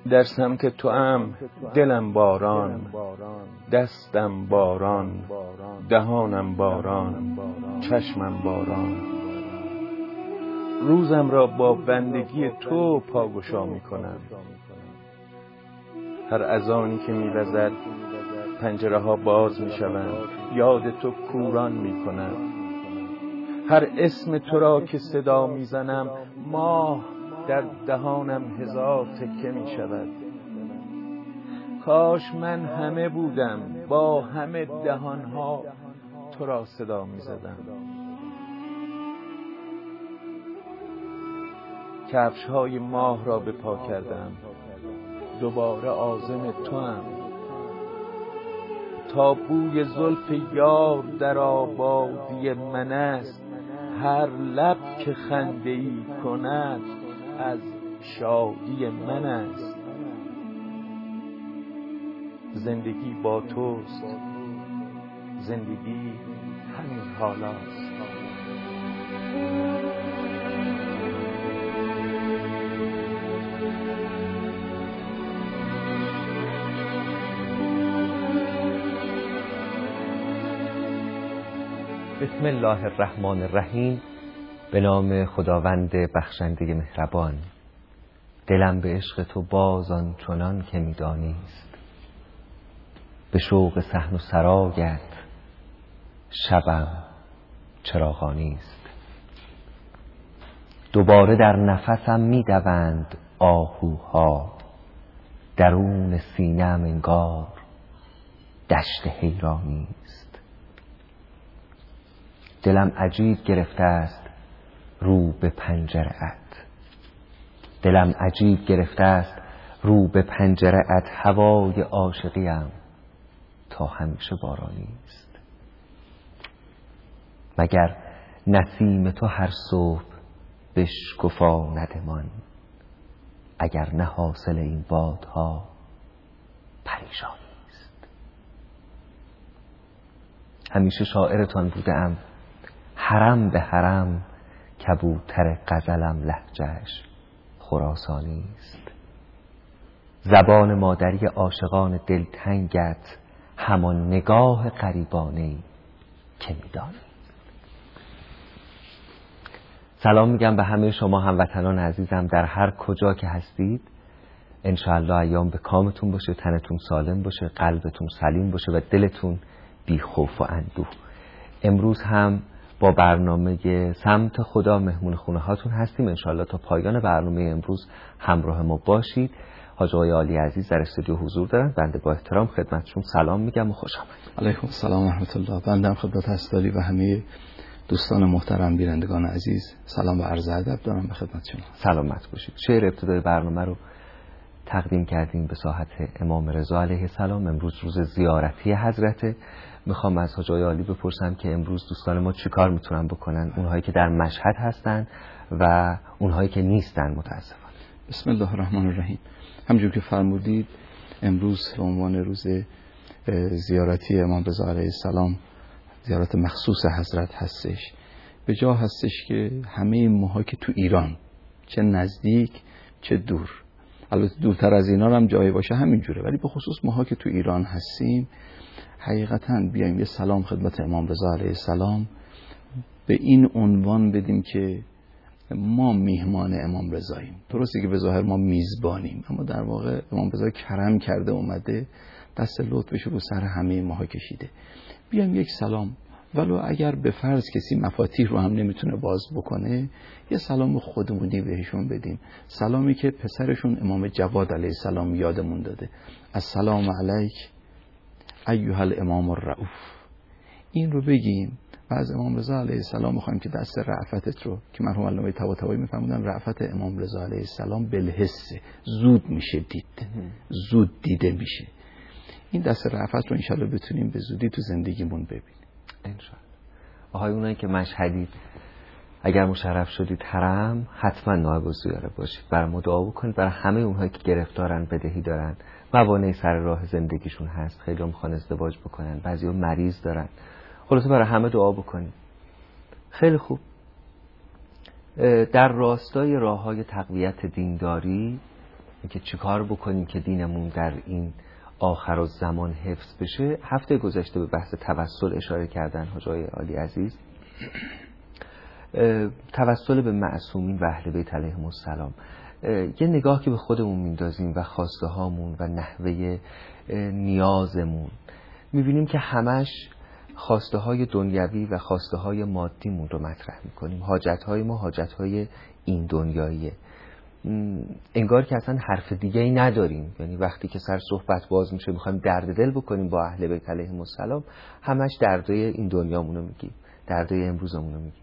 در سمت توام دلم باران، دستم باران، دهانم باران، چشمم باران. روزم را با بندگی تو پاگشا می کنم. هر اذانی که می وزد پنجره ها باز می شوند، یاد تو کوران می کند. هر اسم تو را که صدا می زنم ماه در دهانم هزار تکه می شود. کاش من همه بودم با همه دهانها تو را صدا می زدم. کفش های ماه را به پا کردم، دوباره عازم تو هم. تا بوی زلف یار در آبادی من است، هر لب که خنده‌ای کند از شادی من است. زندگی با توست، زندگی همین حالاست. بسم الله الرحمن الرحیم. به نام خداوند بخشنده مهربان. دلم به عشق تو باز آن چنان که می‌دانیست، به شوق صحن و سرایت شبم چراغانیست. دوباره در نفسم می‌دوند آهوها، درون سینه‌ام انگار دشت حیرانیست. دلم عجیب گرفته است رو به پنجره‌ات، دلم عجیب گرفته است رو به پنجره‌ات. هوای عاشقیم تا همیشه بارانی است. مگر نسیم تو هر صبح بشکفاندمان، اگر نه حاصل این بادها پریشانی است. همیشه شاعرتان بودم، حرم به حرم، کبوتر غزلم لهجه‌اش خراسانی است. زبان مادری عاشقان دلتنگت همان نگاه غریبانه‌ای که می‌دانی. سلام میگم به همه شما هموطنان عزیزم در هر کجا که هستید. انشاءالله ایام به کامتون باشه، تنتون سالم باشه، قلبتون سلیم باشه و دلتون بی خوف و اندوه. امروز هم با برنامه سمت خدا مهمون خونه هاتون هستیم. انشاءالله تا پایان برنامه امروز همراه ما باشید. حاج آقای عالی عزیز در استودیو حضور دارن. بنده با احترام خدمتشون سلام میگم و خوش آمدید. علیکم السلام و رحمت الله. بنده هم خدمت هستاری و همه دوستان محترم بینندگان عزیز سلام و عرض ادب دارم به خدمت شما. سلامت باشید. شعر ابتدای برنامه رو تقدیم کردیم به ساحت امام رضا علیه السلام. امروز روز زیارتی حضرته. میخوام از حاج آقای عالی بپرسم که امروز دوستان ما چیکار میتونن بکنن، اونهایی که در مشهد هستن و اونهایی که نیستن متاسفانه. بسم الله الرحمن الرحیم. همونجور که فرمودید امروز به عنوان روز زیارتی امام رضا علیه السلام، زیارت مخصوص حضرت هستش. به جا هستش که همه ماها که تو ایران، چه نزدیک چه دور، البته دورتر از اینا هم جایی باشه همینجوره، ولی به خصوص ماها که تو ایران هستیم حقیقتاً بیایم یه سلام خدمت امام رضا علیه السلام به این عنوان بدیم که ما میهمان امام رضاییم. درسته که به ظاهر ما میزبانیم، اما در واقع امام رضا کرم کرده اومده دست لطفش رو سر همه ماها کشیده. بیایم یک سلام، ولو اگر به فرض کسی مفاتیح رو هم نمیتونه باز بکنه، یه سلام خودمونی بهشون بدیم. سلامی که پسرشون امام جواد علیه السلام یادمون داده: السلام علیک ایها الامام الرؤوف. این رو بگیم و از امام رضا علیه السلام میخوایم که دست رأفتت رو، که مرحوم علامه طباطبایی میفرمودن رأفت امام رضا علیه السلام بالحس، زود میشه دید، زود دیده میشه. این دست رأفت رو انشالله بتونیم به زودی تو زندگیمون ببینیم انشالله. آهای اونایی که مشهدید، اگر مشرف شدید حرم، حتما نایب الزیاره باشید، برای ما دعا بکنید. برای همه اونهایی که گرفتارن، بدهی دارن، موانع سر راه زندگیشون هست، خیلی هم میخوان ازدواج بکنن، بعضی‌ها مریض دارن، خلاصه برای همه دعا بکنید. خیلی خوب. در راستای راه‌های تقویت دینداری که چیکار بکنیم که دینمون در این آخر الزمان حفظ بشه. هفته گذشته به بحث توسل اشاره کردن حاجی عالی عزیز. توسل به معصومین و اهل بیت علیهم السلام، یه نگاه که به خودمون میندازیم و خواسته هامون و نحوه نیازمون، میبینیم که همش خواسته های دنیوی و خواسته های مادیمون رو مطرح میکنیم. حاجت های ما حاجت های این دنیاییه، انگار که اصلا حرف دیگه ای نداریم. یعنی وقتی که سر صحبت باز میشه میخوایم درد دل بکنیم با اهل بیت علیهم السلام، همش دردای این دنیامونو میگیم، دردای امروزمونو میگیم.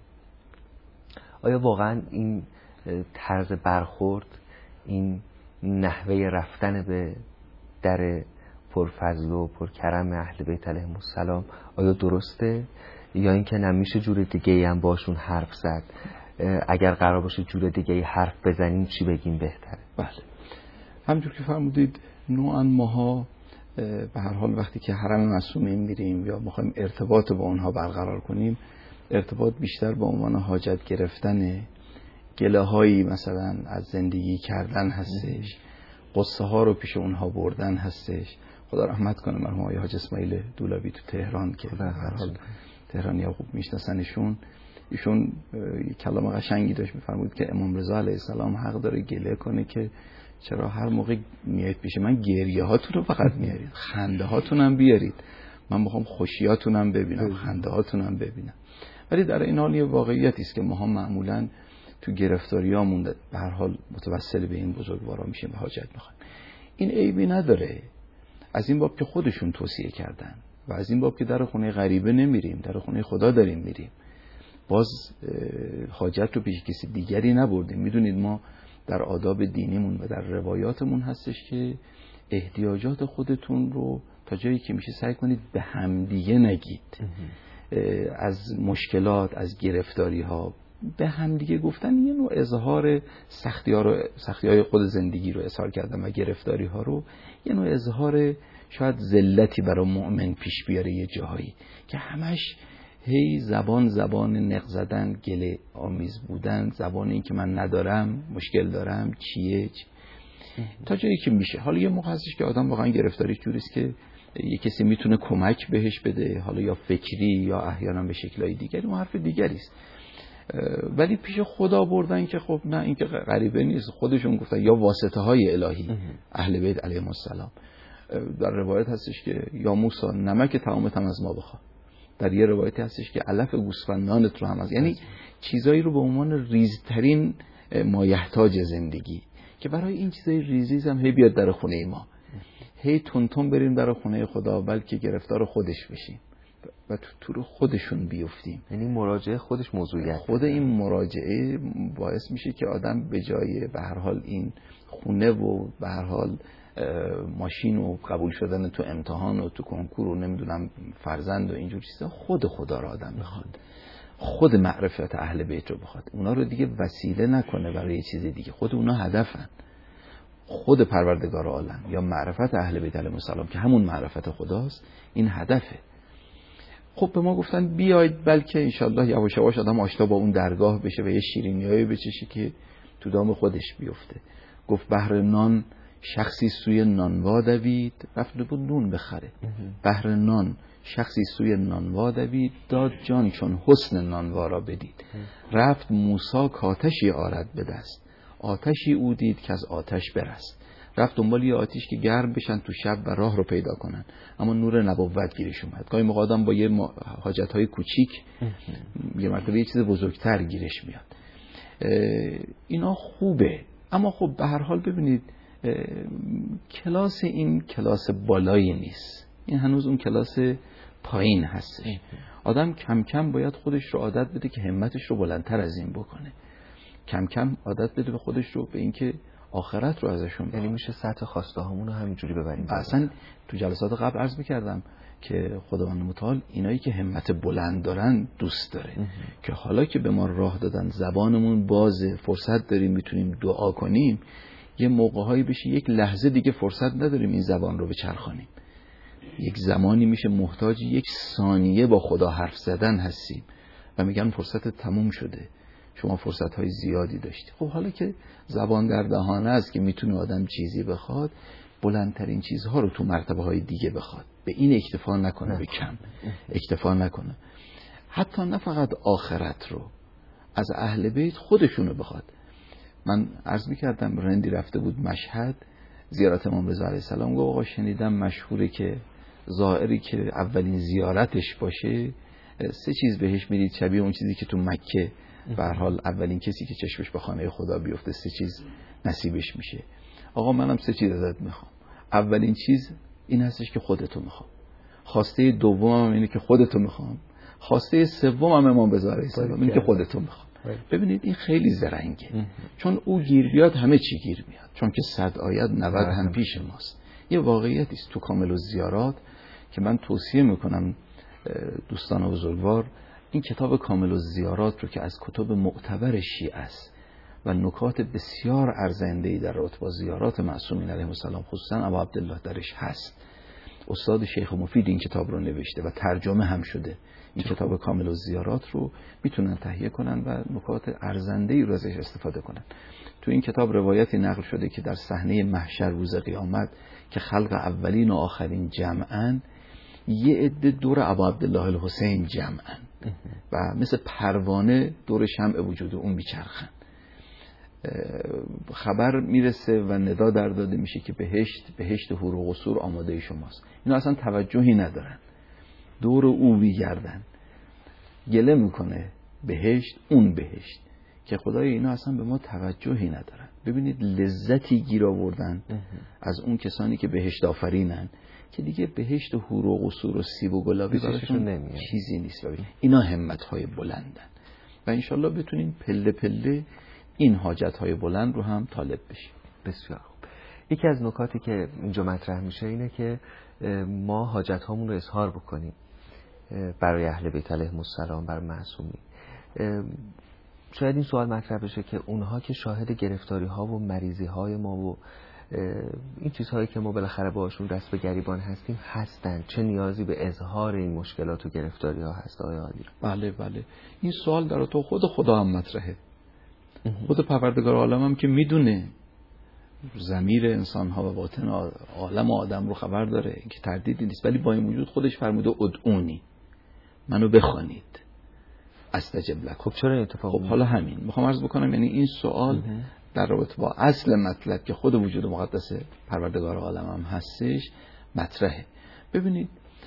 آیا واقعا این طرز برخورد، این نحوه رفتن به در پرفضل و پرکرم اهل بیت علیهم السلام آیا درسته، یا اینکه نمیشه جور دیگه ای هم باشون حرف زد؟ اگر قرار باشه جور دیگه ای حرف بزنیم چی بگیم بهتره؟ بله، همونجور که فرمودید نوعا ماها به هر حال وقتی که حرم معصومین میریم یا میخوایم ارتباط با اونها برقرار کنیم، ارتباط بیشتر با عنوان حاجت گرفتن، گله هایی مثلا از زندگی کردن هستش، قصه ها رو پیش اونها بردن هستش. خدا رحمت کنه مرحوم آقای حاج اسماعیل دولابی تو تهران که به هر حال تهرانی ها خوب میشناسنشون، ایشون کلام قشنگی داشت، میفرمود که امام رضا علیه السلام حق داره گله کنه که چرا هر موقع میایید پیش من گریه هاتون رو فقط میارید، خنده هاتون هم بیارید، من میخوام خوشیاتون هم ببینم، خنده هاتون هم ببینم. ولی در این حال یه واقعیتی است که ما معمولا تو گرفتاریامون به هر حال متوسل به این بزرگوارا میشیم و حاجت میخوایم. این عیبی نداره، از این باب که خودشون توصیه کردن و از این باب که در خونه غریبه نمیریم، در خونه خدا داریم میریم، باز حاجت رو پیش کسی دیگری نبردیم. میدونید ما در آداب دینیمون و در روایاتمون هستش که احتیاجات خودتون رو تا جایی که میشه سعی کنید به همدیگه نگید. از مشکلات، از گرفتاری ها به همدیگه گفتن یه نوع اظهار سختی های خود زندگی رو اظهار کردن و گرفتاری ها رو یه نوع اظهار شاید ذلتی برای مؤمن پیش بیاره یه جاهایی که همش هی زبان نق زدن، گله آمیز بودن، زبان این که من ندارم، مشکل دارم، چیه تا جایی که میشه. حالا یه موقع هستش که آدم واقعا گرفتاریش جوریست که یه کسی میتونه کمک بهش بده، حالا یا فکری یا احیانا به شکل‌های دیگری، اون حرف دیگری است. ولی پیش خدا بردن که خب نه، این که غریبه نیست، خودشون گفتن یا واسطه های الهی اهل بیت علیهم السلام. در روایت هستش که یا موسی نمک طعامت هم از ما بخواه، در یه روایتی هستش که علف گوسفندانت رو هم از، یعنی چیزایی رو به عنوان ریزترین مایحتاج زندگی که برای این چیزای ریزیز هم هی بیاد در خونه ما، هی تون بریم در خونه خدا، بلکه گرفتار خودش بشیم و تو رو خودشون بیفتیم. یعنی مراجعه خودش موضوعیت، خود این مراجعه باعث میشه که آدم به جای به هر حال این خونه و به هر حال ماشین و قبول شدن تو امتحان و تو کنکور و نمیدونم فرزند و اینجور چیزا، خود خدا رو آدم بخواد، خود معرفت اهل بیت رو بخواد، اونا رو دیگه وسیله نکنه برای چیز دیگه، خود اونا هدفن، خود پروردگار عالم یا معرفت اهل بیت علیهم السلام که همون معرفت خداست، این هدفه. خب به ما گفتن بیاید، بلکه انشالله یواش یواش آدم آشنا با اون درگاه بشه و یه شیرینیایی بچشه که تو دام خودش بیفته. گفت بهر نان شخصی سوی نانوا دوید، رفت بود نون بخره. بهر نان شخصی سوی نانوا دوید، داد جان چون حسن نانوا را بدید. رفت موسی کاتشی آرد به دست، آتشی او دید که از آتش برست. رفت دنبال یه آتش که گرم بشن تو شب و راه رو پیدا کنن، اما نور نبوت گیرش اومد. گاهی موقع آدم با یه حاجت‌های کوچیک یه مرتبه یه چیز بزرگتر گیرش میاد. اینا خوبه، اما خب به هر حال ببینید کلاس این کلاس بالایی نیست، این هنوز اون کلاس پایین هستش. آدم کم کم باید خودش رو عادت بده که همتش رو بلندتر از این بکنه، کم کم عادت بده به خودش رو به اینکه آخرت رو ازشون بخواد. یعنی میشه سطح خواسته هامون رو همینجوری ببریم. اصلا تو جلسات قبل عرض می‌کردم که خداوند متعال اینایی که همت بلند دارن دوست داره که حالا که به ما راه دادن، زبانمون بازه، فرصت داریم میتونیم دعا کنیم، یه موقع‌هایی بشه یک لحظه دیگه فرصت نداریم این زبان رو بچرخانیم، یک زمانی میشه محتاج یک ثانیه با خدا حرف زدن هستیم و میگن فرصت تموم شده، شما فرصت‌های زیادی داشتی. خب حالا که زبان در دهانه است که میتونه آدم چیزی بخواد، بلندترین چیزها رو تو مرتبه‌های دیگه بخواد، به این اکتفا نکنه، به کم اکتفا نکنه. حتی نه فقط آخرت رو، از اهل بیت خودشونو بخواد. من عرض می‌کردم رندی رفته بود مشهد زیارت امام رضا علیه السلام، گفت آقا شنیدم مشهوره که زائری که اولین زیارتش باشه 3 چیز بهش میدید، شبیه اون چیزی که تو مکه به هر حال اولین کسی که چشمش به خانه خدا بیفته 3 چیز نصیبش میشه. آقا منم 3 چیز ازت میخوام. اولین چیز این هستش که خودتو میخوام، خواسته دومم اینه که خودتو میخوام، خواسته سومم امام رضا علیه السلام اینه که خودتو میخوام. ببینید این خیلی زرنگه، چون او گیر بیاد همه چی گیر میاد، چون که 100 آیت 90 هم پیش ماست. یه واقعیتی است تو کامل الزیارات که من توصیه میکنم دوستان بزرگوار این کتاب کامل الزیارات رو که از کتب معتبر شیعه است و نکات بسیار ارزنده‌ای در رابطه با زیارات معصومین علیهم السلام خصوصا ابا عبدالله درش هست. استاد شیخ مفید این کتاب رو نوشته و ترجمه هم شده. این کتاب کامل الزیارات رو میتونن تهیه کنن و نکات ارزنده‌ای رو ازش استفاده کنن. تو این کتاب روایتی نقل شده که در صحنه محشر روز قیامت که خلق اولین و آخرین جمعن، یه عده دور ابا عبدالله الحسین جمعن و مثل پروانه دور شمع وجود اون میچرخن. خبر میرسه و ندا در داده میشه که بهشت حور و قصور آماده شماست. اینا اصلا توجهی ندارن، دور او میگردن، گله میکنه بهشت، اون بهشت که خدای اینا اصلا به ما توجهی ندارن. ببینید لذتی گیر آوردن از اون کسانی که بهشت آفرینن که دیگه بهشت حور و قصور و سیب و گلابی براشون چیزی نیست. ببین اینا همت‌های بلندن و انشالله بتونیم پله پله این حاجت‌های بلند رو هم طالب بشیم. بسیار خوب. یکی از نکاتی که اینجا مطرح میشه اینه که ما حاجت‌هامون رو اظهار بکنیم برای اهل بیت علیهم السلام، برای معصومین. شاید این سوال مطرح بشه که اونها که شاهد گرفتاری‌ها و مریضی‌های ما و این چیزهایی که ما بالاخره باشون دست به گریبان هستیم هستن، چه نیازی به اظهار این مشکلات و گرفتاری‌ها هست آقای عالی؟ بله این سوال در تو خود خدا هم مطرحه. خود پروردگار عالم هم که میدونه ضمیر انسان ها و باطن عالم و آدم رو خبر داره که تردیدی نیست، ولی با این وجود خودش فرموده ادعونی، منو بخوانید استجب لکم. خب چرا این اتفاق؟ خب حالا همین میخوام عرض بکنم، یعنی این سوال در رابطه با اصل مطلب که خود وجود مقدس پروردگار عالم هم هستش مطرحه. ببینید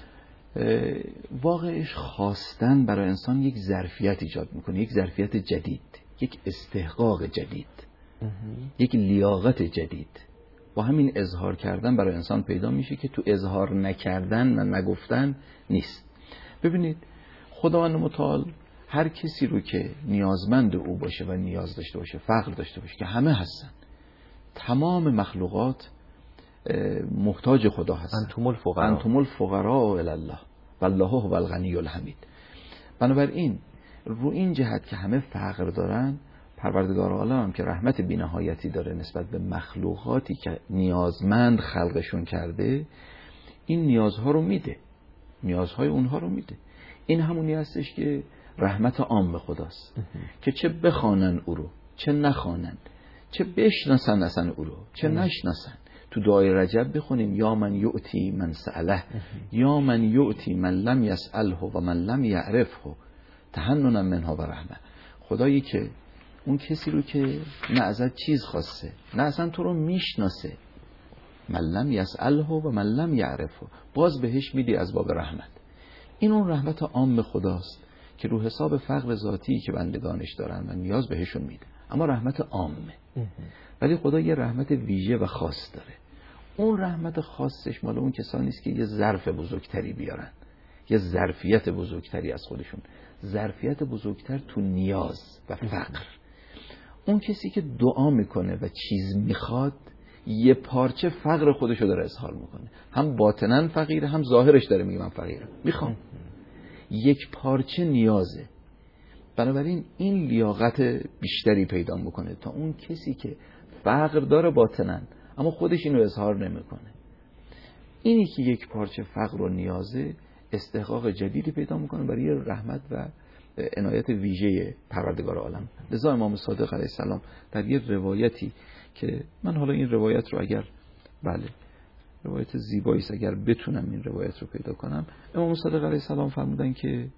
واقعش خواستن برای انسان یک ظرفیت ایجاد میکنه، یک ظرفیت جدید، یک استحقاق جدید، یک لیاقت جدید. با همین اظهار کردن برای انسان پیدا میشه که تو اظهار نکردن و نگفتن نیست. ببینید خداوند متعال هر کسی رو که نیازمند او باشه و نیاز داشته باشه، فقر داشته باشه، که همه هستن، تمام مخلوقات محتاج خدا هستن. انتم الفقراء الی الله والله هو الغنی الحمید. بنابراین رو این جهت که همه فقر دارن، پروردگار عالم هم که رحمت بی‌نهایتی داره نسبت به مخلوقاتی که نیازمند خلقشون کرده، این نیازها رو میده، نیازهای اونها رو میده. این همونی هستش که رحمت عام خداست که چه بخوانن او رو، چه نخوانن، چه بشناسن اصلا او رو، چه نشناسن. تو دعای رجب بخونیم یا من یؤتی من سأله، یا من یؤتی من لم یسأله و من لم یعرفه تحننا منه و رحمه. خدایی که اون کسی رو که نه ازت چیز خواسته، نه اصلا تو رو میشناسه، من لم یسأله و من لم یعرفه، باز بهش میدی از باب رحمت. این اون رحمت عام خداست که رو حساب فقر ذاتی که بندگانش دارن و نیاز بهشون میده، اما رحمت عامه. ولی خدا یه رحمت ویژه و خاص داره. اون رحمت خاصش مال اون کسانی است که یه ظرف بزرگتری بیارن، یه ظرفیت بزرگتری از خودشون، ظرفیت بزرگتر تو نیاز و فقر. اون کسی که دعا میکنه و چیز میخواد، یه پارچه فقر خودشو داره اظهار میکنه، هم باطناً فقیره، هم ظاهرش داره میگه من فقیرم، میخوام. یک پارچه نیازه. بنابراین این لیاقت بیشتری پیدا میکنه تا اون کسی که فقر داره باطناً اما خودش اینو اظهار نمیکنه. اینی که یک پارچه فقر و نیازه استحقاق جدیدی پیدا میکنه برای رحمت و عنایت ویژه پروردگار عالم. لذا امام صادق علیه السلام در یه روایتی که من حالا این روایت رو اگر روایت زیبایی است، اگر بتونم این روایت رو پیدا کنم، امام صادق علیه السلام فرمودن که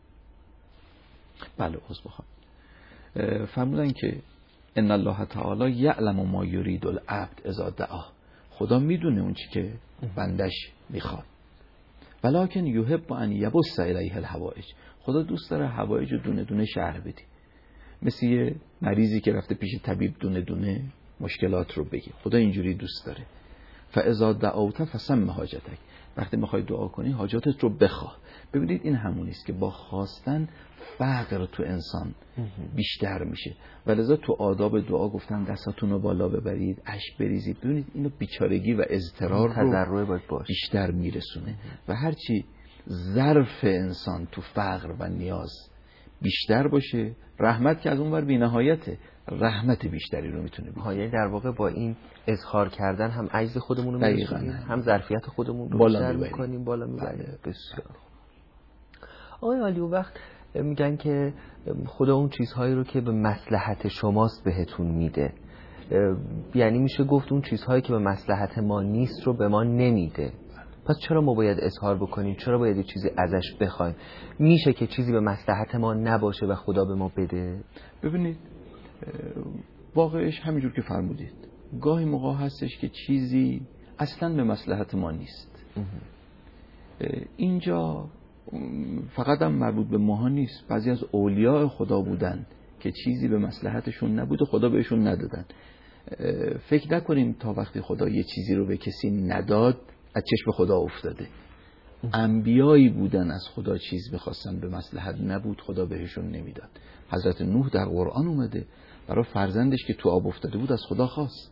فرمودن که ان الله تعالی یعلم ما یرید العبد اذا دعا. خدا میدونه اون چی که بندش میخواد. ولکن یحب ان یبث الیه الحوائج. خدا دوست داره حوائج رو دونه دونه شرح بدی. مثل یه مریضی که رفته پیش طبیب دونه دونه مشکلات رو بگی. خدا اینجوری دوست داره. فاذا دعوت فسم حاجتک. وقتی میخوای دعا کنی حاجاتت رو بخواه. ببینید این همونی است که با خواستن فقر تو انسان بیشتر میشه. ولذا تو آداب دعا گفتن دستاتون رو بالا ببرید، اشک بریزید. ببینید اینو بیچارگی و اضطرار رو بیشتر میرسونه. و هرچی ظرف انسان تو فقر و نیاز بیشتر باشه، رحمت که از اون ور بی‌نهایته، رحمت بیشتری رو میتونه بیاره. یعنی در واقع با این اظهار کردن هم عجز خودمون رو میرسونیم، هم ظرفیت خودمون رو بیشتر میکنیم، بالا میبریم. بسیار آقای عالی. و وقت میگن که خدا اون چیزهایی رو که به مصلحت شماست بهتون میده، یعنی میشه گفت اون چیزهایی که به مصلحت ما نیست رو به ما نمیده. پس چرا ما باید اظهار بکنیم؟ چرا باید چیزی ازش بخوایم؟ میشه که چیزی به مصلحت ما نباشه و خدا به ما بده؟ ببینید واقعش همینجور که فرمودید، گاهی موقع هستش که چیزی اصلا به مصلحت ما نیست. اینجا فقط هم مربوط به ماها نیست، بعضی از اولیاء خدا بودن که چیزی به مصلحتشون نبود و خدا بهشون ندادن. فکر نکنیم تا وقتی خدا یه چیزی رو به کسی نداد از چشم خدا افتاده. انبیایی بودن از خدا چیز بخواستن به مصلحت نبود، خدا بهشون نمیداد. حضرت نوح در قرآن اومده برای فرزندش که تو آب افتاده بود از خدا خواست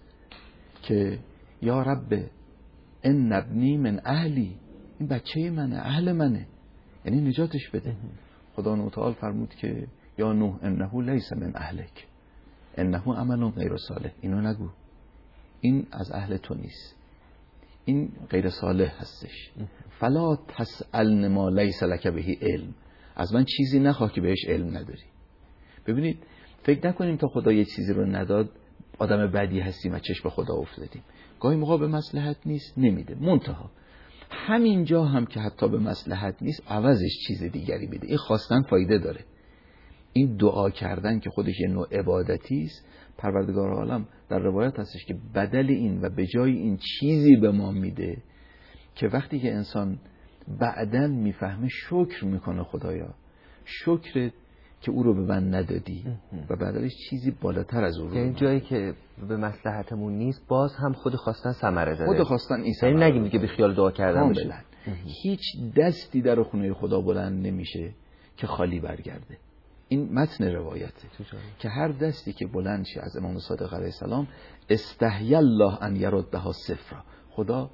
که یا رب ان ابنی من اهلی، این بچه منه، اهل منه، یعنی نجاتش بده. خدا متعال فرمود که یا نوح انه لیس من اهلک انه عمل غیر صالح. اینو نگو، این از اهل تو نیست، این غیر صالح هستش. فلا تسألن ما لیس لک به علم. از من چیزی نخواه که بهش علم نداری. ببینید فکر نکنیم تا خدا یه چیزی رو نداد آدم بدی هستیم و چشم خدا افتادیم. گاهی موقع به مصلحت نیست نمیده، منتها همینجا هم که حتی به مصلحت نیست عوضش چیز دیگری بده. این خواستن فایده داره. این دعا کردن که خودش یه نوع عبادتی است، پروردگار عالم در روایت هستش که بدل این و به جای این چیزی به ما میده که وقتی که انسان بعداً میفهمه شکر میکنه. خدایا شکر که او رو به من ندادی و بدلش چیزی بالاتر از اون رو. یعنی جایی که به مصلحتمون نیست باز هم خود خواستن ثمره داره. خود خواستن این ثمره. یعنی نگیم که به خیال دعا کردن بشه. هیچ دستی در خونه خدا بلند نمیشه که خالی برگرده. این متن روایته که هر دستی که بلند شه از امام صادق علیه السلام استحی الله ان یردها صفرا، خدا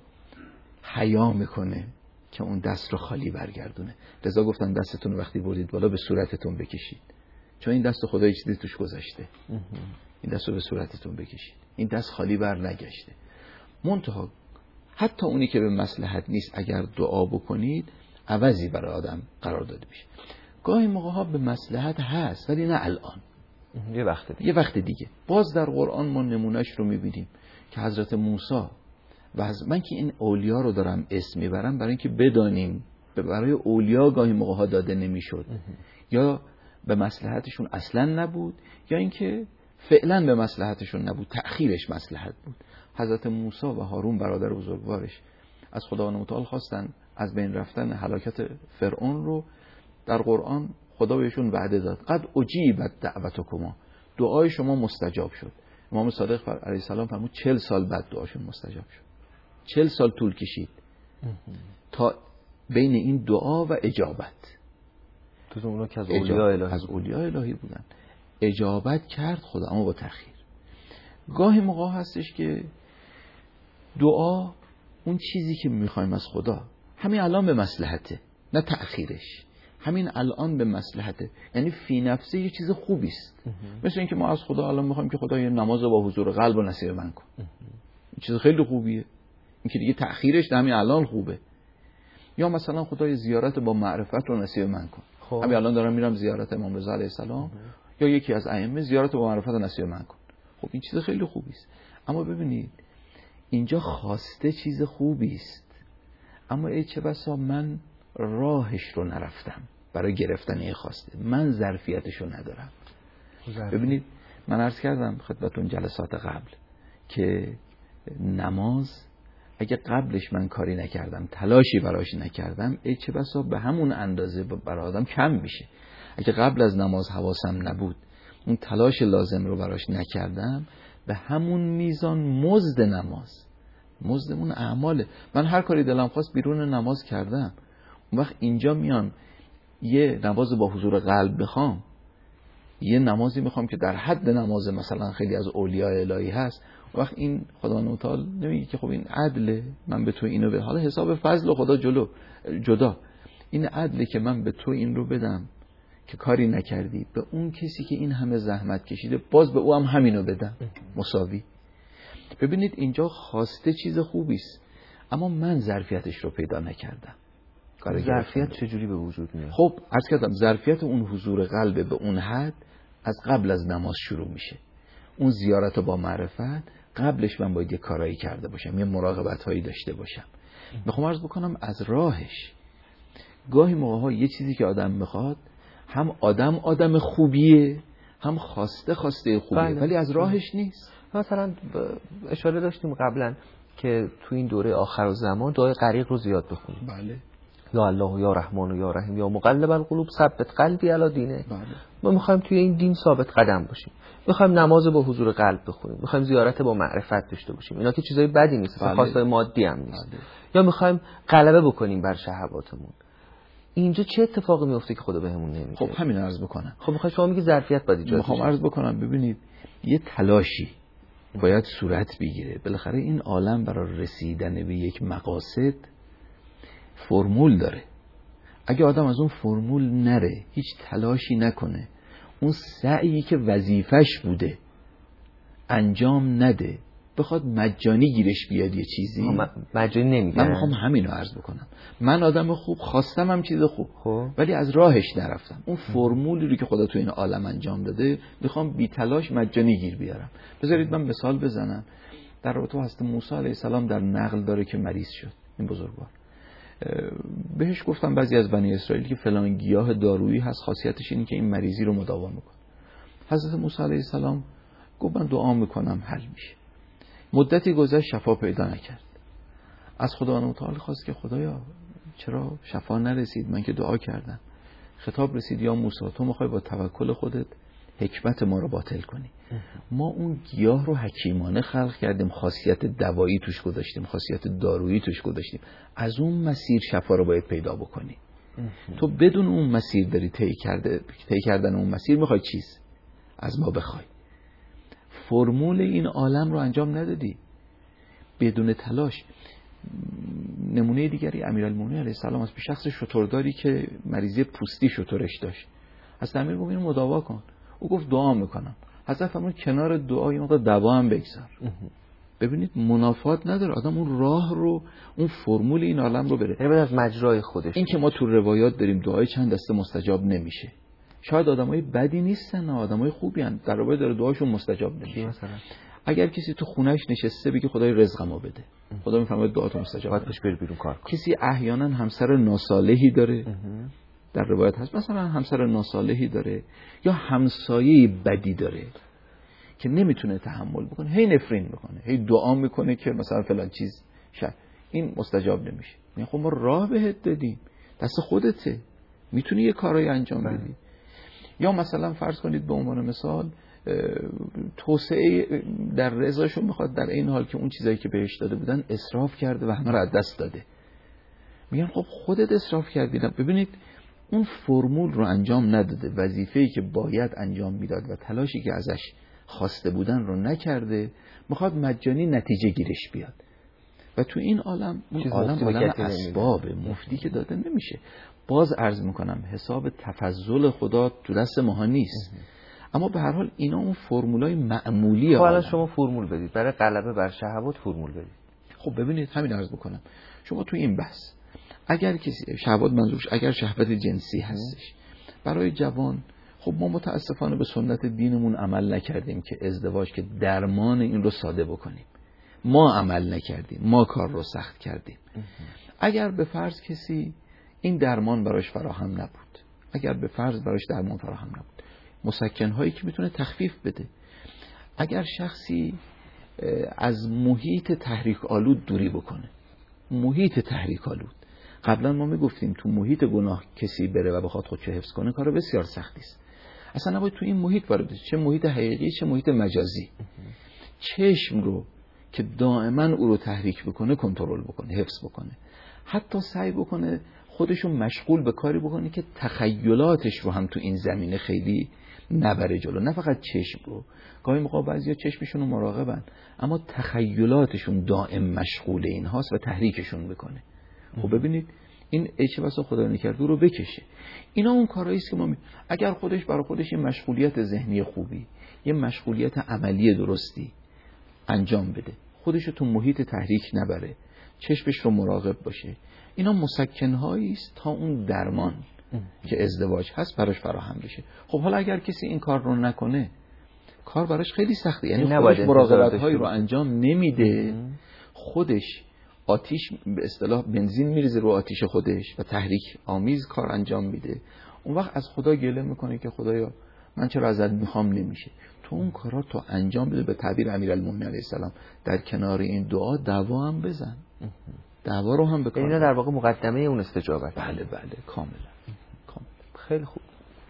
حیا میکنه که اون دست رو خالی برگردونه. لذا گفتن دستتون رو وقتی بردید بالا به صورتتون بکشید، چون این دست خدا یه چیزی توش گذاشته. این دست رو به صورتتون بکشید، این دست خالی بر نگشته. منتها حتی اونی که به مصلحت نیست اگر دعا بکنید عوضی برای آدم قرار داده میشه. گاهی موقع ها به مصلحت هست ولی نه الان، یه وقت دیگه. باز در قرآن ما نمونهش رو میبینیم که حضرت موسی و من که این اولیا رو دارم اسم میبرم برای اینکه بدانیم برای اولیا گاهی موقع ها داده نمیشد، یا به مصلحتشون اصلا نبود یا اینکه فعلا به مصلحتشون نبود، تأخیرش مصلحت بود. حضرت موسی و هارون برادر بزرگوارش از خداوند متعال خواستن از بین رفتن هلاکت فرعون رو. در قرآن خدا بهشون وعده داد قد اجیبت دعوتکما، دعای شما مستجاب شد. امام صادق علیه السلام فرمود 40 سال بعد دعاشون مستجاب شد. 40 سال طول کشید تا بین این دعا و اجابت. تو اونا که از اولیاء الهی بودن، اجابت کرد خدا اما با تأخیر. گاهی موقع هستش که دعا اون چیزی که میخوایم از خدا همین الان به مصلحته، نه تأخیرش، همین الان به مصلحته، یعنی فی نفسه یه چیز خوبی است. مثل اینکه ما از خدا الان میخوایم که خدا یه نماز با حضور قلب و نصیب من کن، این چیز خیلی خوبیه، این که دیگه تأخیرش همین الان خوبه. یا مثلا خدای زیارت با معرفت رو نصیب من کن، همین الان دارم میرم زیارت امام رضا علیه السلام یا یکی از ائمه زیارت با معرفت نصیحت من کن. خب این چیز خیلی خوبی است، اما ببینید اینجا خواسته چیز خوبی است، اما ای چه بسا من راهش رو نرفتم برای گرفتن این خواسته، من ظرفیتش رو ندارم. ببینید من عرض کردم خدمتتون جلسات قبل که نماز اگه قبلش من کاری نکردم، تلاشی براش نکردم، ای چه بسا به همون اندازه برای آدم کم میشه. اگه قبل از نماز حواسم نبود، اون تلاش لازم رو براش نکردم، به همون میزان مزد نماز، مزدمون اعماله. من هر کاری دلم خواست بیرون نماز کردم، اون وقت اینجا میام یه نماز با حضور قلب بخوام، یه نمازی میخوام که در حد نماز مثلا خیلی از اولیاء الهی هست، وقت این خدا تعالی نمیگه که خب این عدله، من به تو اینو بدم، حالا حساب فضل خدا جدا، این عدله که من به تو این رو بدم که کاری نکردی، به اون کسی که این همه زحمت کشیده باز به او هم همینو بدم مساوی. ببینید اینجا خواسته چیز خوبی است، اما من ظرفیتش رو پیدا نکردم. ظرفیت چجوری به وجود میاد؟ خب عرض کردم ظرفیت اون حضور قلب به اون حد از قبل از نماز شروع میشه. اون زیارت با معرفت قبلش من باید یه کارایی کرده باشم، یه مراقبت هایی داشته باشم. میخوام عرض بکنم از راهش گاهی موقع ها یه چیزی که آدم میخواد، هم آدم خوبیه، هم خواسته خوبیه، ولی از راهش نیست. مثلا اشاره داشتیم قبلا که تو این دوره آخر زمان دعای غریق رو زیاد بخونیم. بله. یا الله یا رحمان و یا رحیم یا مقلب القلوب ثبت قلبی علی دینه. بله. ما میخوایم توی این دین ثابت قدم باشیم، میخوایم نماز با حضور قلب بخونیم، میخوایم زیارت با معرفت داشته باشیم. اینا که چیزای بدی نیست، خواستای مادی هم نیست. بله. یا میخوایم غلبه بکنیم بر شهواتمون. اینجا چه اتفاقی میفته که خدا بهمون نمیده؟ خب همین عرض بکنم. خب میخوام شما میگی ظرفیت باید ایجاد میخوام عرض بکنم ببینید یه تلاشی باید صورت بگیره. بالاخره این عالم برای رسیدن به یک مقاصد فرمول داره. اگه آدم از اون فرمول نره، هیچ تلاشی نکنه، اون سعیی که وظیفش بوده انجام نده، بخواد مجانی گیرش بیاد یه چیزی، مجانی نمیگه. من میخوام همین رو عرض بکنم. من آدم خوب خواستم هم چیز خوب، ولی از راهش نرفتم. اون فرمولی رو که خدا تو این عالم انجام داده میخوام بی تلاش مجانی گیر بیارم. بذارید من مثال بزنم. در رابطه با حضرت موسی علیه السلام در نقل داره که مریض شد. این بزرگوار بهش گفتم بعضی از بنی اسرائیل که فلان گیاه دارویی هست خاصیتش اینه که این مریضی رو مداوا میکنه. حضرت موسی علیه السلام گفت من دعا میکنم حل میشه. مدتی گذشت شفا پیدا نکرد. از خداوند تعالی خواست که خدایا چرا شفا نرسید؟ من که دعا کردم. خطاب رسید یا موسی تو میخوای با توکل خودت حکمت ما رو باطل کنی. ما اون گیاه رو حکیمانه خلق کردیم، خاصیت دوایی توش گذاشتیم، خاصیت دارویی توش گذاشتیم، از اون مسیر شفا رو باید پیدا بکنی. تو بدون اون مسیر داری طی کردن اون مسیر میخوای چیز از ما بخوای. فرمول این عالم رو انجام ندادی بدون تلاش. نمونه دیگری امیرالمومنین علیه السلام از شخص شترداری که مریضی پوستی شترش داشت. حضرت امیر گفت اینو مداوا کن. او گفت دعا میکنم. حضرت فرمود کنار دعای موقع دوا هم بگذار. ببینید منافات نداره آدم اون راه رو، اون فرمول این عالم رو بره. ببین از مجرای خودش. این که ما تو روایات داریم دعای چند دسته مستجاب نمیشه. شاید آدمای بدی نیستن، آدمای خوبی ان، در روایت داره دعاشون مستجاب نمیشه. مثلا اگر کسی تو خونهش نشسته بگه خدای رزقمو بده، خدا میفهمه دعاتو مستجاب. باید بری بیرون کار کن. کسی احیانا همسر ناصالحی داره، در روایت هست مثلا همسر ناصالحی داره یا همسایه بدی داره که نمیتونه تحمل بکنه، هی نفرین میکنه، هی دعا میکنه که مثلا فلان چیز شد، این مستجاب نمیشه. یعنی خب ما راه بهت دادیم، دست خودته، میتونی یه کارایی انجام بدی. یا مثلا فرض کنید به عنوان مثال توسعه در رضاشو میخواد، در این حال که اون چیزایی که بهش داده بودن اسراف کرده و همه رو از دست داده. میگن خب خودت اسراف کردی. ببینید اون فرمول رو انجام نداده، وظیفه‌ای که باید انجام میداد و تلاشی که ازش خواسته بودن رو نکرده، میخواد مجانی نتیجه گیرش بیاد. و تو این عالم اون عالم اسباب مفتی که داده نمیشه. باز عرض میکنم حساب تفضل خدا تو دست ماها نیست، اما به هر حال اینا اون فرمولای معمولیه. خب الان شما فرمول بدید برای غلبه بر شهوات، فرمول بدید. خب ببینید همین عرض بکنم، شما تو این بحث اگر کسی شهوات منظورش اگر شهوت جنسی هستش، برای جوان خب ما متاسفانه به سنت دینمون عمل نکردیم که ازدواج که درمان این رو ساده بکنیم. ما عمل نکردیم، ما کار رو سخت کردیم. اگر به فرض کسی این درمان براش فراهم نبود، اگر به فرض براش درمان فراهم نبود، مسکن‌هایی که میتونه تخفیف بده، اگر شخصی از محیط تحریک آلود دوری بکنه، محیط تحریک آلود، قبلا ما میگفتیم تو محیط گناه کسی بره و بخواد خودشو حفظ کنه کار بسیار سختی است. اصلا نباید تو این محیط وارد بشه، چه محیط حقیقی چه محیط مجازی. چشم رو که دائما او رو تحریک بکنه کنترل بکنه، حفظ بکنه، حتی سعی بکنه خودشو مشغول به کاری بکنه که تخیلاتش رو هم تو این زمینه خیلی نبره جلو. نه فقط چشم رو، گاهی موقع بعضیا چشمشون رو مراقبن اما تخیلاتشون دائم مشغول این هاست و تحریکشون میکنه. خب ببینید این چه بسا خدا نکرده رو بکشه. اینا اون کارهایی است که ما اگر خودش برای خودش یه مشغولیت ذهنی خوبی، یه مشغولیت عملی درستی انجام بده، خودش رو تو محیط تحریک نبره، چشمش رو مراقب باشه، اینا مسکن‌هایی است تا اون درمان که ازدواج هست براش فراهم بشه. خب حالا اگر کسی این کار رو نکنه کار براش خیلی سخته، یعنی خودش مراقبت‌هایی رو انجام نمیده، خودش آتیش به اصطلاح بنزین میریزه رو آتیش خودش و تحریک آمیز کار انجام میده. اون وقت از خدا گله میکنه که خدایا من چرا ازت میخوام نمیشه. تو اون کارا تو انجام بده. به تعبیر امیرالمومنین علیه السلام در کنار این دعا دعوا هم بزن، دعوا رو هم بکن. اینا در واقع مقدمه اون استجابت. بله کاملا. خیلی خوب.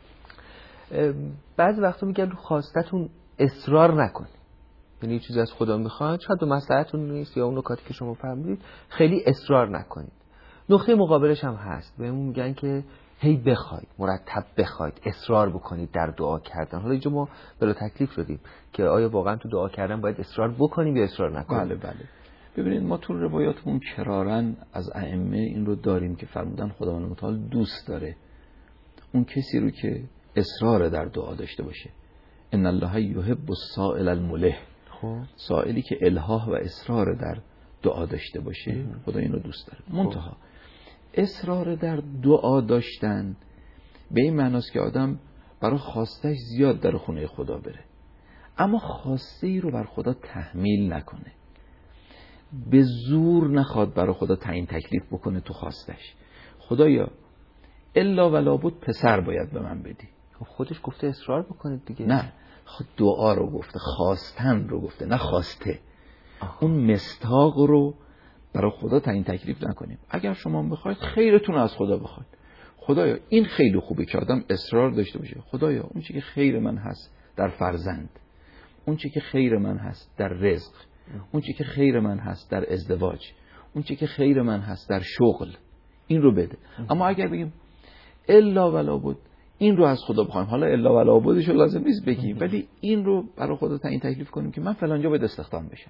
بعضی وقتا میگن رو خواستتون اصرار نکنید، یعنی چیزی از خدا میخواد شاید به مصلحتتون نیست یا اون نکاتی که شما فهمیدید خیلی اصرار نکنید. نقطه مقابلش هم هست، بهمون میگن که هی بخواید، مرتب بخواید، اصرار بکنید در دعا کردن. حالا اینجا ما بلا تکلیف شدیم که آیا واقعا تو دعا کردن باید اصرار بکنیم یا اصرار نکنیم؟ بله. ببینید ما تو روایاتمون کرارن از ائمه این رو داریم که فرمودن خداوند متعال دوست داره اون کسی رو که اصرار در دعا داشته باشه. ان الله یحب السائل الملح. سائلی که الحاح و اصرار در دعا داشته باشه خدا اینو دوست داره. منتها اصرار در دعا داشتن به این معناست که آدم برای خواستش زیاد در خونه خدا بره اما خواسته ای رو بر خدا تحمیل نکنه، به زور نخواد برای خدا تعیین تکلیف بکنه تو خواستش. خدایا الا ولا بود پسر باید به من بدی. خودش گفته اصرار بکنید دیگه. نه، دعا رو گفته، خواستن رو گفته، نه خواسته. اون مستاق رو برای خدا تعیین تکلیف نکنیم. اگر شما بخواید خیرتون از خدا بخواید. خدایا این خیلی خوبه که آدم اصرار داشته باشه. خدایا اون چیزی که خیر من هست در فرزند، اون چیزی که خیر من هست در رزق، اون چیزی که خیر من هست در ازدواج، اون چیزی که خیر من هست در شغل، این رو بده. اما اگر بگیم الا ولا بود این رو از خدا بخوایم، حالا الا ولا بودش رو لازم نیست بگیم، ولی این رو برای خدا تعیین تکلیف کنیم که من فلان جا باید استخدام بشم.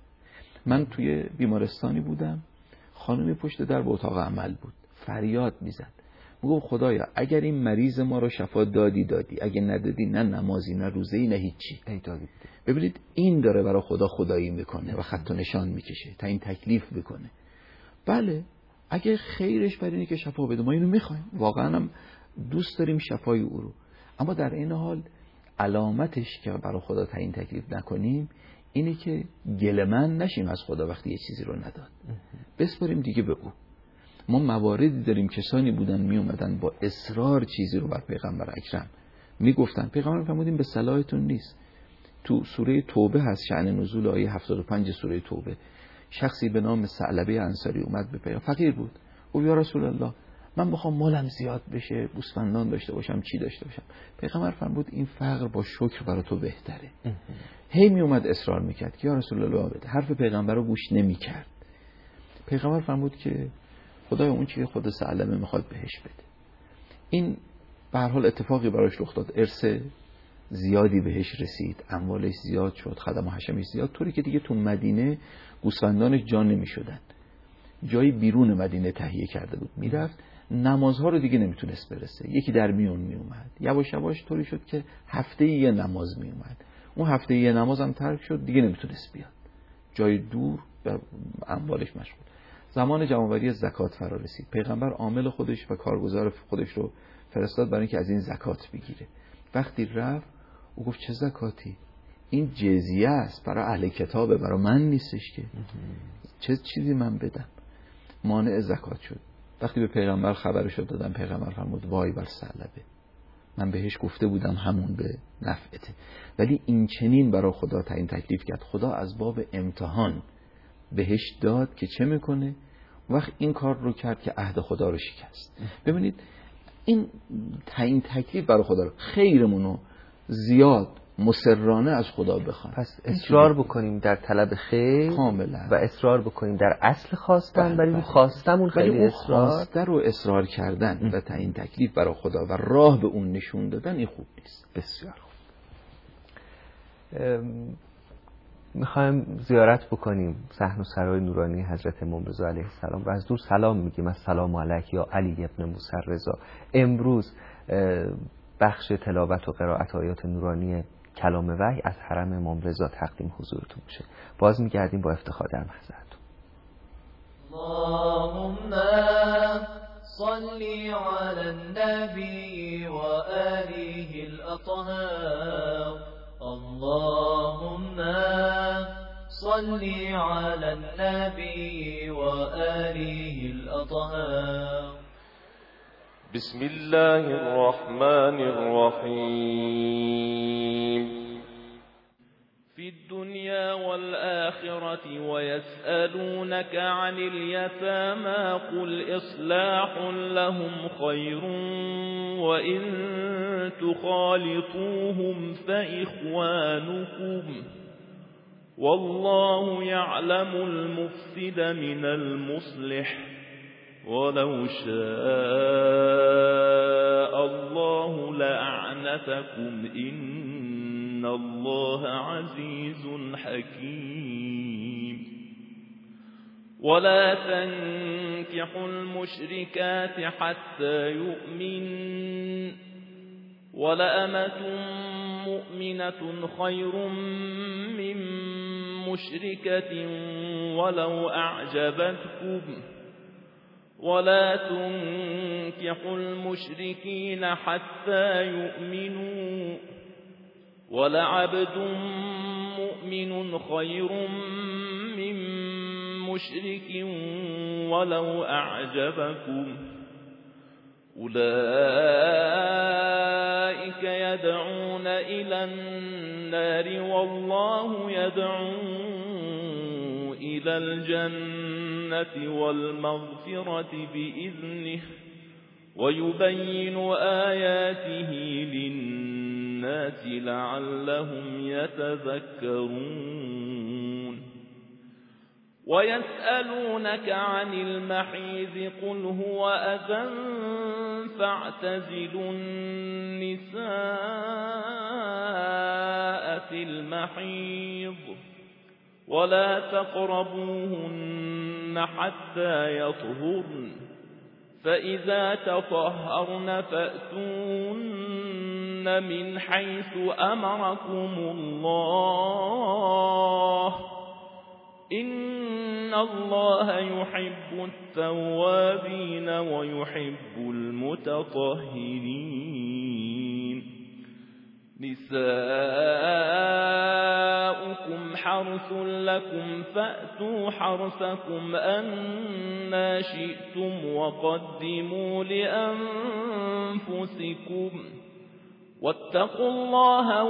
من توی بیمارستانی بودم، خانمی پشت در به اتاق عمل بود، فریاد میزد، میگفت خدایا اگر این مریض ما رو شفا دادی، اگه ندادی نه نمازی نه روزه‌ای نه هیچی. ببینید این داره برای خدا خدایی میکنه و خط و نشان میکشه، تعیین تکلیف میکنه. بله اگه خیرش برای اینه که شفا بده ما اینو میخوایم، واقعا هم دوست داریم شفای او رو، اما در این حال علامتش که برای خدا تعیین تکلیف نکنیم اینه که گله‌مند نشیم از خدا وقتی یه چیزی رو نداد، بسپاریم دیگه به او. ما مواردی داریم کسانی بودن می اومدن با اصرار چیزی رو بر پیغمبر اکرم میگفتن، پیغمبر فرمودین به صلاحتون نیست. تو سوره توبه هست شأن نزول آیه 75 سوره توبه، شخصی به نام ثعلبه انصاری اومد به پیغمبر، فقیر بود، گفت یا رسول الله من میخوام مالم زیاد بشه، گوسفندان داشته باشم، چی داشته باشم. پیغمبر فرمود این فقر با شکر برای تو بهتره. هی می اومد اصرار میکرد که یا رسول الله بده، حرف پیغمبر رو گوش نمیکرد. پیغمبر فرمود که خدایا اون چیزی که خود ثعلبه میخواد بهش بده. این به هر حال اتفاقی براش رخ داد، ارث زیادی بهش رسید، اموالش زیاد شد، خدم و حشمش زیاد، طوری که دیگه تو مدینه گوسفندانش جا نمیشدن، جایی بیرون مدینه تهیه کرده بود، میرفت نمازها رو دیگه نمیتونست برسه، یکی در میون میومد، یواش یواش طوری شد که هفته یه نماز میومد، اون هفته یه نماز هم ترک شد، دیگه نمیتونست بیاد، جای دور و اموالش مشغول. زمان جمع‌آوری زکات فرا رسید، پیغمبر عامل خودش و کارگزار خودش رو فرستاد برای اینکه از این زکات بگیره. وقتی رفت او گفت چه زکاتی؟ این جزیه است، برای اهل کتابه، برای من نیستش که چه چیزی من بدم. مانع زکات شد. وقتی به پیغمبر خبرش رو دادم، پیغمبر فرمود وای بر ثعلبه، من بهش گفته بودم همون به نفعته. ولی این چنین برای خدا تعیین تکلیف کرد. خدا از باب امتحان بهش داد که چه میکنه. وقت این کار رو کرد که عهد خدا رو شکست. ببینید این تعیین تکلیف برای خدا رو، خیرمونو زیاد مصرانه از خدا بخوام. پس اصرار بکنیم در طلب خیر کاملا و اصرار بکنیم در اصل خواستن، ولی خواستمون خیلی خواسته رو اصرار کردن و تعیین تکلیف برای خدا و راه به اون نشون دادن، این خوب نیست. بسیار خوب. میخوایم زیارت بکنیم صحن و سرای نورانی حضرت امام رضا علیه السلام و از دور سلام میگیم السلام علیک یا علی ابن موسی رضا. امروز بخش تلاوت و قرائت آیات نورانی کلام وحی از حرم امام رضا تقدیم حضورتون میشه. باز میگردیم با افتخار در محضرتون. اللهم صل على النبي وآله الأطهار. اللهم صل على النبي وآله الأطهار. بسم الله الرحمن الرحيم. في الدنيا والآخرة ويسألونك عن اليتامى قل إصلاح لهم خير وإن تخالطوهم فإخوانكم والله يعلم المفسد من المصلح ولو شاء الله لأعنتكم إن الله عزيز حكيم. ولا تنكحوا المشركات حتى يؤمن ولأمة مؤمنة خير من مشركة ولو أعجبتكم ولا تنكحوا المشركين حتى يؤمنوا ولعبد مؤمن خير من مشرك ولو أعجبكم أولئك يدعون إلى النار والله يدعو إلى الجنة والمغفرة بإذنه ويبين آياته للناس لعلهم يتذكرون. ويسألونك عن المحيض قل هو أذى فاعتزلوا النساء في المحيض ولا تقربوهن حتى يطهرن فإذا تطهرن فأتون من حيث أمركم الله إن الله يحب التوابين ويحب المتطهرين. نساؤكم حرث لكم فأتوا حرثكم أنى شئتم وقدموا لأنفسكم واتقوا الله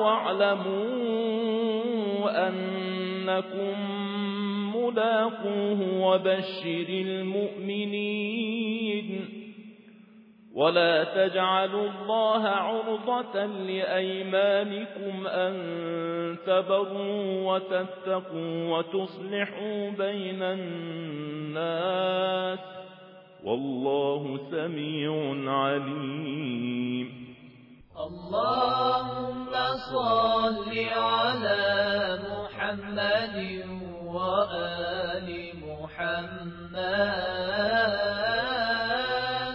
واعلموا أنكم ملاقوه وبشر المؤمنين. ولا تجعلوا الله عرضة لأيمانكم أن تبروا وتتقوا وتصلحوا بين الناس والله سميع عليم. اللهم صل على محمد وآل محمد.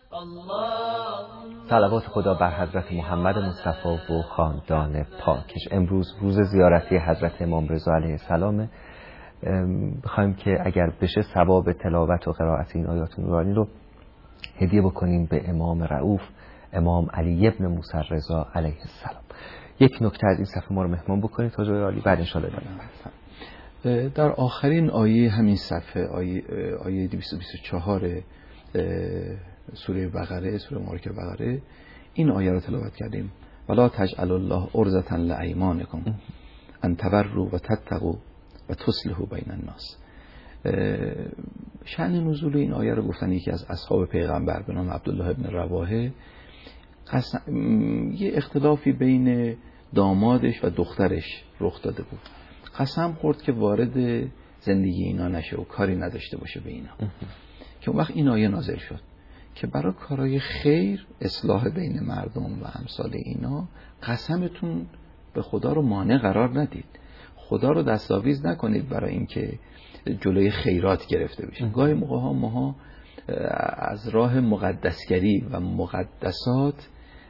صلوات خدا بر حضرت محمد مصطفی و خاندان پاکش. امروز روز زیارتی حضرت امام رضا علیه السلام. بخوایم که اگر بشه ثواب تلاوت و قرائت این آیات نورانی رو هدیه بکنیم به امام رؤوف امام علی ابن موسی رضا علیه السلام. یک نکته از این صفحه ما رو مهمان بکنید تا جای عالی، بعد ان شاء الله در آخرین آیه همین صفحه آیه 224 سوره بقره، سوره مبارکه بقره، این آیه رو تلاوت کردیم: ولا تجعلوا الله عرضة لایمانکم ان تبروا و تتقوا و تصلحوا بین الناس. شأن نزول این آیه رو گفتن یکی از اصحاب پیغمبر به نام عبدالله ابن رواحه یه اختلافی بین دامادش و دخترش رخ داده بود. قسم خورد که وارد زندگی اینا نشه و کاری نداشته باشه به اینا. که اون وقت این آیه نازل شد که برای کارهای خیر، اصلاح بین مردم و امثال اینا، قسمتون به خدا رو مانع قرار ندید، خدا رو دستاویز نکنید برای اینکه جلوی خیرات گرفته بشه. گاهی موقع ها ماها از راه مقدسگری و مقدسات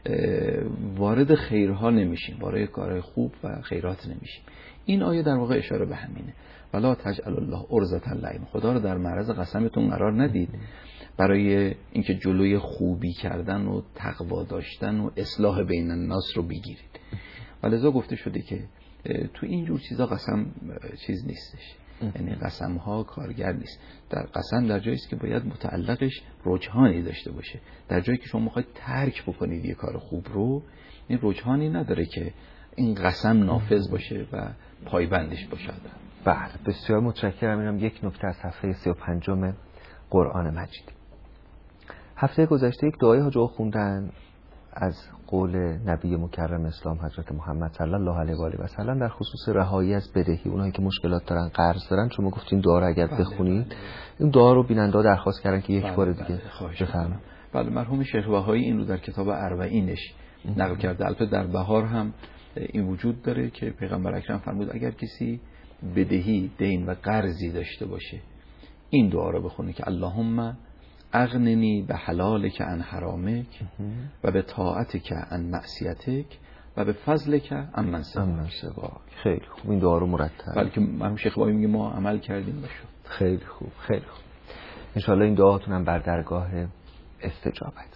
وارد خیرها نمیشیم، وارد کارهای خوب و خیرات نمیشیم. این آیه در واقع اشاره به همینه: ولا تجعلوا الله عرضة لایمانکم، خدا رو در معرض قسمتون قرار ندید برای اینکه جلوی خوبی کردن و تقوا داشتن و اصلاح بین الناس رو بگیرید. ولذا گفته شده که تو این جور چیزا قسم چیز نیستش، یعنی قسم ها کارگر نیست. در قسم در جایی است که باید متعلقش رجحانی داشته باشه. در جایی که شما میخواید ترک بکنید یه کار خوب رو، این رجحانی نداره که این قسم نافذ باشه و پایبندش باشه. بله، بسیار متشکرم. اینم یک نکته از صفحه 35 قرآن مجید. هفته گذشته یک دعای حاج آقا خوندن از قول نبی مکرم اسلام حضرت محمد صلی الله علیه و آله و سلم در خصوص رهایی از بدهی. اونایی که مشکلات دارن، قرض دارن، شما گفتین دعا رو اگر بخونید، این دعا رو بیننده درخواست کردن که یک بار دیگه بفرمایید. بله، مرحوم شیخ بهایی این رو در کتاب اربعینش نقل کرده. البته در بهار هم این وجود داره که پیغمبر اکرم فرمود اگر کسی بدهی، دین و قرضی داشته باشه، این دعا رو بخونه که اللهم اغننی به حلالک عن حرامک و به طاعتک عن معصیتک و به فضلک عن من سواک. خیلی خوب، این دعا رو مرتب. بلکه مرحوم شیخ بهایی میگه ما عمل کردیم بشو. خیلی خوب، خیلی خوب. انشالله این دعاتون هم بر درگاه استجابت.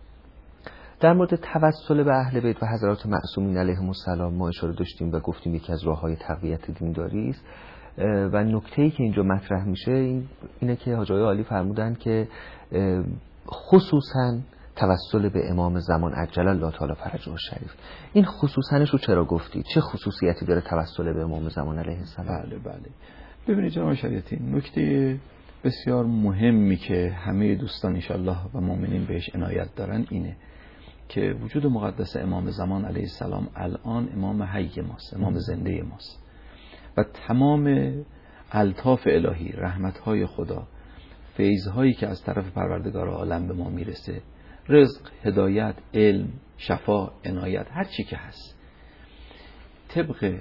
در مورد توسل به اهل بیت و حضرات معصومین علیهم السلام ما اشاره داشتیم و گفتیم یکی از راه‌های تقویت دینداری است و نکته‌ای که اینجا مطرح میشه اینه که حاج آقای عالی فرمودن که خصوصاً توسل به امام زمان عجل الله تعالی فرجه الشریف. این خصوصاًش رو چرا گفتید؟ چه خصوصیتی داره توسل به امام زمان علیه السلام؟ بله. ببینید جناب شریعتی، نکته بسیار مهمی که همه دوستان انشالله و مؤمنین بهش عنایت دارن اینه که وجود مقدس امام زمان علیه السلام الان امام حی ماست، امام زنده ماست و تمام الطاف الهی، رحمتهای خدا، فیضهایی که از طرف پروردگار عالم به ما میرسه، رزق، هدایت، علم، شفا، عنایت، هر چی که هست، طبق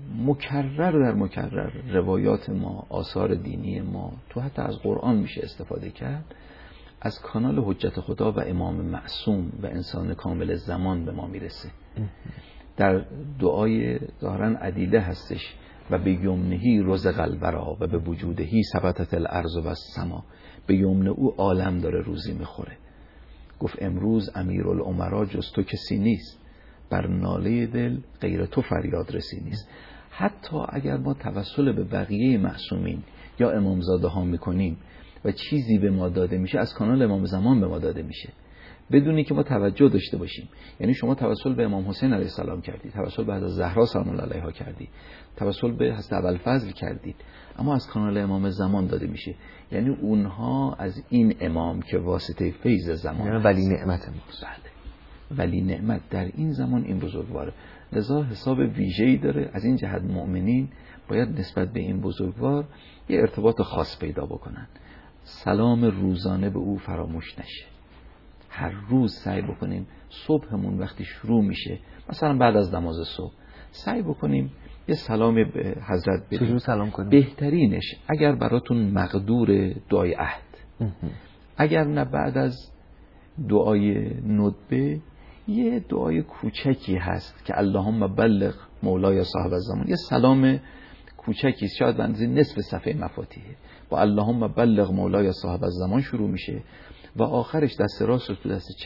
مکرر روایات ما، آثار دینی ما، تو حتی از قرآن میشه استفاده کرد، از کانال حجت خدا و امام معصوم و انسان کامل زمان به ما میرسه. در دعای ظاهرا عدیده هستش: و به یمنهی رزق الورا و به وجودهی ثبتت الارض و السما. به یمن او عالم داره روزی میخوره. گفت امروز امیرالامرا جز تو کسی نیست، بر ناله دل غیر تو فریاد رسی نیست. حتی اگر ما توسل به بقیه معصومین یا امامزاده ها میکنیم و چیزی به ما داده میشه، از کانال امام زمان به ما داده میشه بدونی که ما توجه داشته باشیم. یعنی شما توسل به امام حسین علیه السلام کردید، توسل به حضرت زهرا سلام الله علیها کردید، توسل به حضرت ابوالفضل کردید، اما از کانال امام زمان داده میشه. یعنی اونها از این امام که واسطه فیض زمان، یعنی ولی نعمت ماست. ولی نعمت در این زمان این بزرگواره، لذا حساب ویژه‌ای داره. از این جهت مؤمنین باید نسبت به این بزرگوار یه ارتباط خاص پیدا بکنن. سلام روزانه به او فراموش نشه. هر روز سعی بکنیم صبحمون وقتی شروع میشه، مثلا بعد از نماز صبح، سعی بکنیم یه سلام به حضرت بدیم. چجور سلام کنیم؟ بهترینش اگر براتون مقدور دعای عهد، اگر نه بعد از دعای ندبه یه دعای کوچکی هست که اللهم بلغ مولای صاحب الزمان، یه سلام کوچکی است، شاید بنزی نصف صفحه مفاتیحه، با اللهم بلغ مولای صاحب الزمان شروع میشه و آخرش دست راست رو تو دست چپ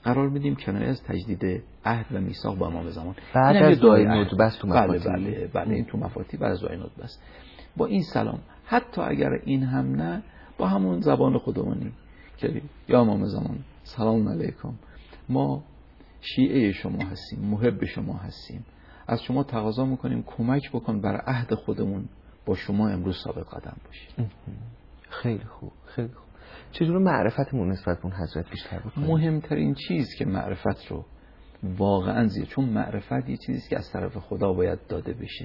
قرار میدیم کنایه از تجدید عهد و میثاق با امام زمان. بعد از دعای ندبه است تو مفاتی. بله این تو مفاتی بعد از دعای ندبه است. با این سلام، حتی اگر این هم نه، با همون زبان خودمونی که یا امام زمان سلام علیکم، ما شیعه شما هستیم، محب شما هستیم، از شما تقاضا میکنیم کمک بکن بر عهد خودمون با شما امروز ثابت قدم باشیم. خیلی خوب، خیلی خوب. چجور معرفتمون نسبت به اون حضرت بیشتر بکنیم؟ مهمترین چیز که معرفت رو واقعا زیاد، چون معرفت یه چیزی که از طرف خدا باید داده بشه.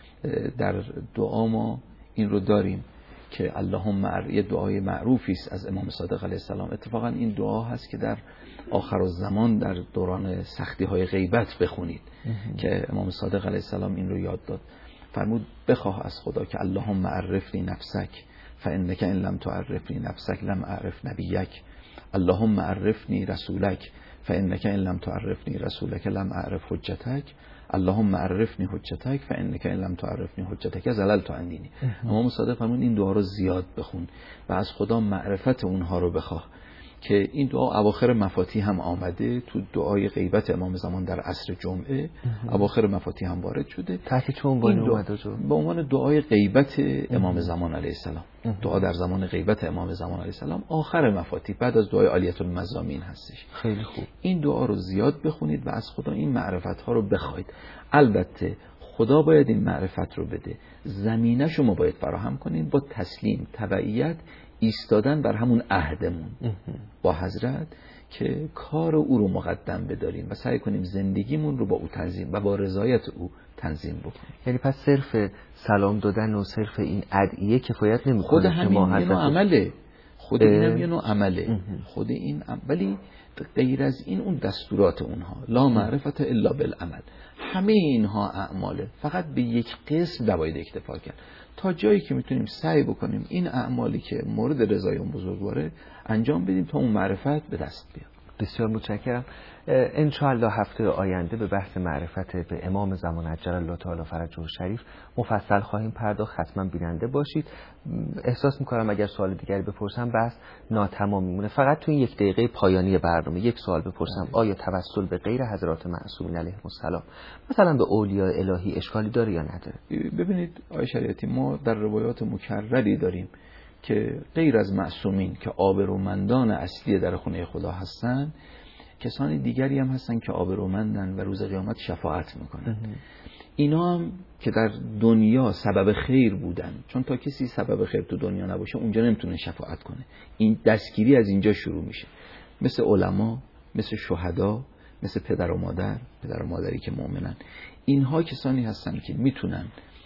در دعا ما این رو داریم که اللهم یه دعای معروفی است از امام صادق علیه السلام. اتفاقا این دعا هست که در آخر الزمان در دوران سختی های غیبت بخونید که امام صادق علیه السلام این رو یاد داد. فرمود بخواه از خدا که اللهم عرفنی نفسک فانک ان لم تعرفنی نفسک لم اعرف نبیک، اللهم عرفنی رسولک فانک ان لم تعرفنی رسولک لم اعرف حجتک، اللهم عرفنی حجتک فانک ان لم تعرفنی حجتک زللت عن دینی. امام صادق فرمود این دعا رو زیاد بخون و از خدا معرفت اونها رو بخواه، که این دعا اواخر مفاتی هم آمده، تو دعای غیبت امام زمان در عصر جمعه اواخر مفاتی هم وارد شده. تحت چه عنوانی اومده؟ به عنوان دعای غیبت امام زمان علیه السلام. دعا در زمان غیبت امام زمان علیه السلام آخر مفاتی بعد از دعای عالیة المزامین هستش. خیلی خوب. این دعا رو زیاد بخونید و از خدا این معرفت ها رو بخواید. البته خدا باید این معرفت رو بده، زمینه شما باید فراهم کنید با تسلیم، تبعیت، ایستادن بر همون عهدمون با حضرت که کار او رو مقدم بداریم و سعی کنیم زندگیمون رو با او تنظیم و با رضایت او تنظیم بکنیم. یعنی پس صرف سلام دادن و صرف این ادعیه کفایت نمیکنه. خود همین یه نوع عمله، خود اینم یه نوع عمله، خود این ولی غیر از این اون دستورات اونها لا معرفت الا بالعمل، همه اینها اعماله، فقط به یک قسم نباید اکتفا کرد، تا جایی که میتونیم سعی بکنیم این اعمالی که مورد رضای اون بزرگواره انجام بدیم تا اون معرفت به دست بیاد. بسیار متشکرم. ان شاء الله هفته آینده به بحث معرفت به امام زمان عجل الله تعالی فرجه الشریف مفصل خواهیم پرداخت. حتما بیننده باشید. احساس میکنم اگر سوال دیگری بپرسم بس ناتمام میمونه. فقط تو این یک دقیقه پایانی برنامه یک سوال بپرسم، آیا توسل به غیر حضرات معصومین علیهم السلام مثلا به اولیاء الهی اشکالی داره یا نداره؟ ببینید آقای شریعتی، ما در روایات مکرری داریم که غیر از معصومین که آبرومندان اصلی در خونه خدا هستن، کسانی دیگری هم هستن که آبرومندن و روز قیامت شفاعت میکنن. اینا هم که در دنیا سبب خیر بودن، چون تا کسی سبب خیر تو دنیا نباشه اونجا نمیتونه شفاعت کنه. این دستگیری از اینجا شروع میشه، مثل علما، مثل شهدا، مثل پدر و مادری که مؤمنن. اینها کسانی هستن که میتونن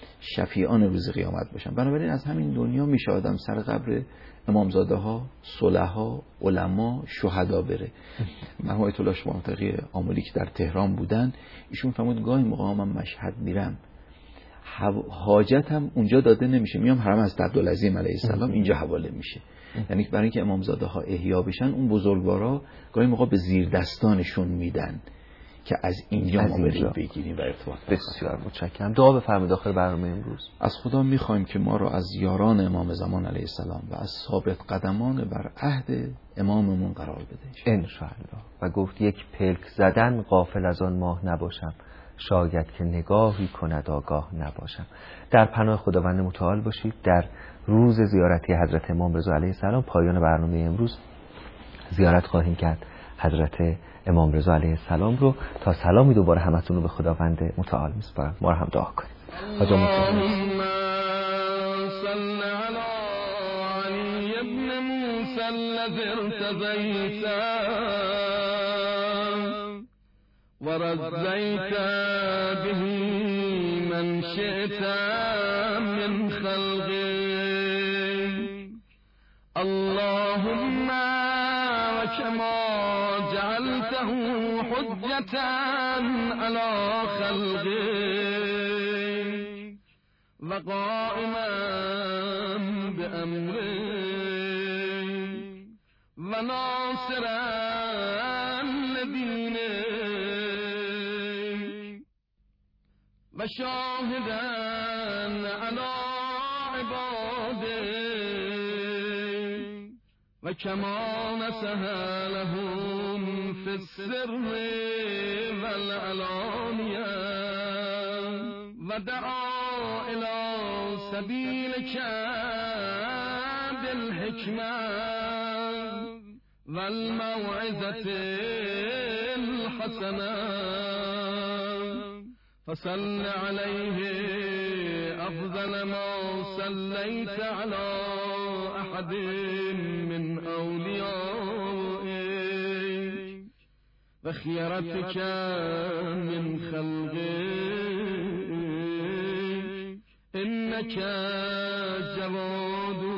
شفیعان روز قیامت باشن. بنابراین از همین دنیا میشه آدم سر قبر امامزاده ها، صلحا، علما، شهدا بره. مرحوم آیت الله شماطقی آملی که در تهران بودن، ایشون فرمود گاهی موقع من مشهد میرم حاجتم اونجا داده نمیشه، میام حرم حضرت عبدالعظیم علیه السلام اینجا حواله میشه. یعنی برای اینکه امامزاده ها احیا بشن، اون بزرگوارا گاهی موقع به زیر دستانشون میدن که از اینجا ما بریم بگیریم و ارتباط. بسیار متشکرم. دعا بفرمایید آخر برنامه امروز. از خدا میخوایم که ما را از یاران امام زمان علیه السلام و از ثابت قدمان بر عهد اماممون قرار بده ان شاء الله. و گفت یک پلک زدن غافل از آن ماه نباشم، شاید که نگاهی کند آگاه نباشم. در پناه خداوند متعال باشید. در روز زیارتی حضرت امام رضا علیه السلام پایان برنامه امروز زیارت خواهیم کرد حضرت امام رضا علیه السلام رو. تا سلامی دوباره همتون رو به خداوند متعال میسپارم. ما رو هم دعا کنیم. حاجا متعال ورزيت به من شئت من خلقك اللهم كما جعلته حجة على خلقك وقائما بأمرك وناصرا لدينك وشاهدا على عبادك وكما نسها لهم في السر والعلانية ودعا إلى سبيلك بالحكمة والموعظة الحسنة فصل عليه أفضل ما صليت على أحد من أوليائك وخيرتك من خلقك إنك جواد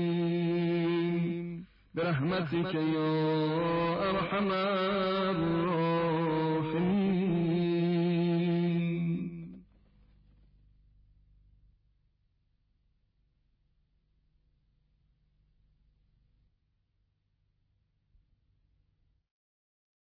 كريم برحمتك يا أرحم الراحمين.